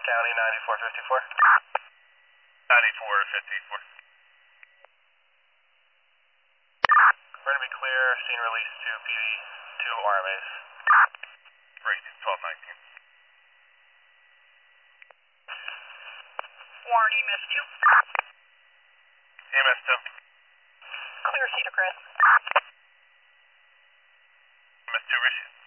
County 9454. 9454. We're going to be clear, scene release to PD, 2 RMAs. Great, 1219. Warren, EMS 2. EMS 2. Clear Cedar Crest. EMS 2, Rishi.